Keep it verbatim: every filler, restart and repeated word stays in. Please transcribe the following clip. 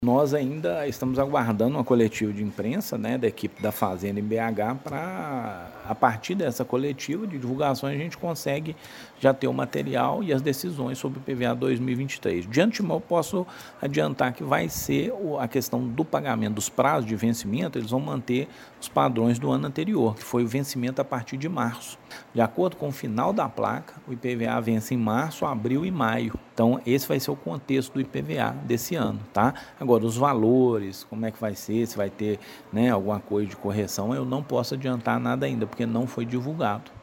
Nós ainda estamos aguardando uma coletiva de imprensa, né, da equipe da Fazenda em B H para, a partir dessa coletiva de divulgação, a gente consegue já ter o material e as decisões sobre o I P V A dois mil e vinte e três. De antemão, eu posso adiantar que vai ser a questão do pagamento dos prazos de vencimento, eles vão manter os padrões do ano anterior, que foi o vencimento a partir de março. De acordo com o final da placa, o I P V A vence em março, abril e maio. Então, esse vai ser o contexto do I P V A desse ano, tá? Agora, os valores, como é que vai ser, se vai ter, né, alguma coisa de correção, eu não posso adiantar nada ainda, porque não foi divulgado.